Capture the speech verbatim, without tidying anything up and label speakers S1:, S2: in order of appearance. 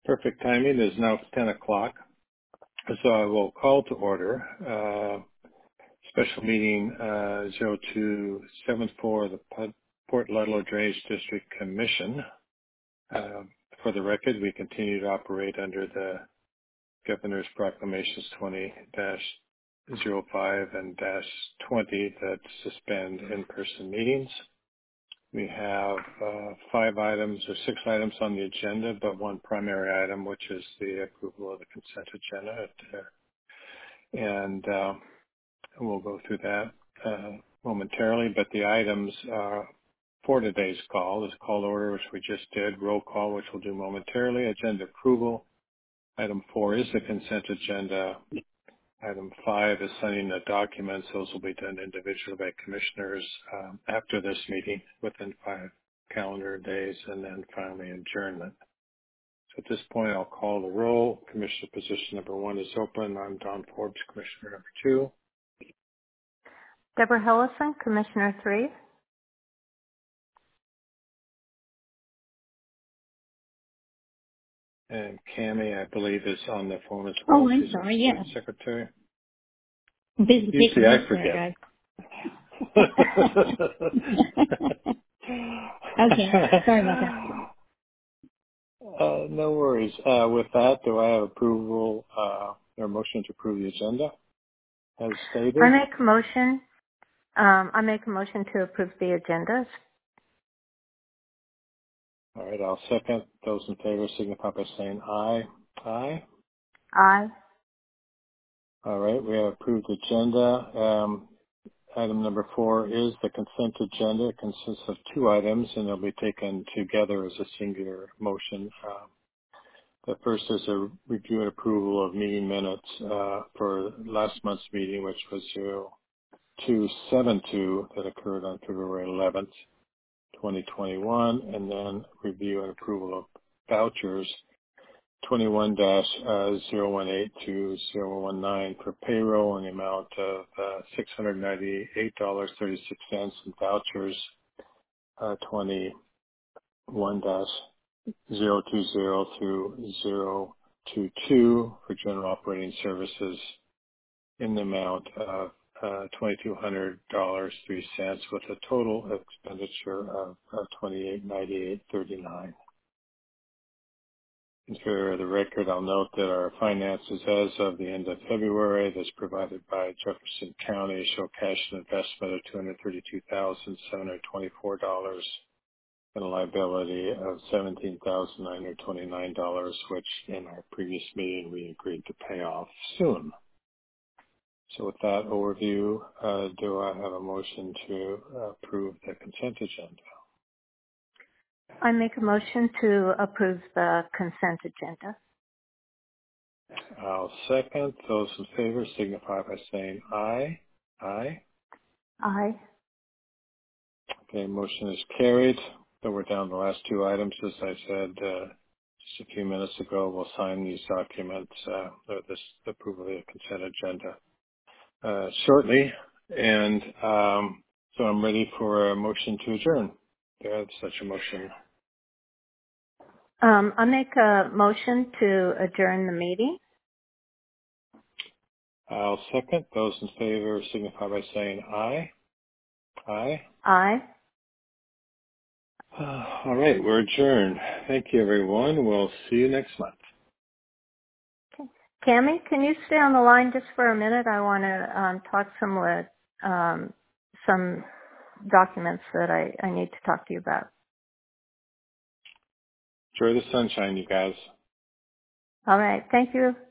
S1: Perfect timing. It is now ten o'clock. So I will call to order uh, special meeting uh, zero two seven four of the Port Ludlow Drainage District Commission. Uh, for the record, we continue to operate under the Governor's Proclamations twenty dash zero five and dash twenty that suspend in-person meetings. We have uh, five items or six items on the agenda, but one primary item, which is the approval of the consent agenda. And uh, we'll go through that uh, momentarily. But the items uh, for today's call is call order, which we just did, roll call, which we'll do momentarily, agenda approval. Item four is the consent agenda. Item five is signing the documents. Those will be done individually by commissioners um, after this meeting within five calendar days, and then finally adjournment. So at this point, I'll call the roll. Commissioner position number one is open. I'm Don Forbes, Commissioner number two.
S2: Deborah Hellison, Commissioner three.
S1: And Cammie, I believe, is on the phone as well.
S3: Oh, I'm
S1: She's
S3: sorry, yes.
S1: Secretary.
S3: Busy
S1: Usually I forget.
S3: There, okay, sorry about that.
S1: Uh, no worries. Uh, with that, do I have approval uh, or motion to approve the agenda as stated?
S2: I make a motion. Um, I make a motion to approve the agendas.
S1: All right, I'll second. Those in favor signify by saying aye. Aye.
S2: Aye.
S1: All right, we have approved agenda. Um, item number four is the consent agenda. It consists of two items, and they'll be taken together as a singular motion. Um, the first is a review and approval of meeting minutes uh, for last month's meeting, which was zero two seven two that occurred on February eleventh, twenty twenty-one, and then review and approval of vouchers twenty-one dash zero one eight to zero one nine for payroll in the amount of uh, six hundred ninety-eight dollars and thirty-six cents, and vouchers uh, twenty-one dash zero two zero through zero two two for general operating services in the amount of uh, two thousand two hundred dollars and three cents with a total expenditure of uh, twenty-eight ninety-eight thirty-nine. And for the record, I'll note that our finances as of the end of February, that's provided by Jefferson County, show cash and investment of two hundred thirty-two thousand seven hundred twenty-four dollars and a liability of seventeen thousand nine hundred twenty-nine dollars, which in our previous meeting we agreed to pay off soon. So with that overview, uh, do I have a motion to approve the consent agenda?
S2: I make a motion to approve the consent agenda.
S1: I'll second. Those in favor signify by saying aye. Aye.
S2: Aye.
S1: Okay, motion is carried. So we're down to the last two items. As I said uh, just a few minutes ago, we'll sign these documents, uh, or this approval of the consent agenda uh, shortly. And um, so I'm ready for a motion to adjourn. Do I have such a motion?
S2: Um, I make a motion to adjourn the meeting.
S1: I'll second. Those in favor signify by saying aye. Aye.
S2: Aye.
S1: Uh, all right, we're adjourned. Thank you, everyone. We'll see you next month.
S2: Okay. Cammie, can you stay on the line just for a minute? I want to um, talk some with um, some documents that I, I need to talk to you about.
S1: Enjoy the sunshine, you guys.
S2: All right. Thank you.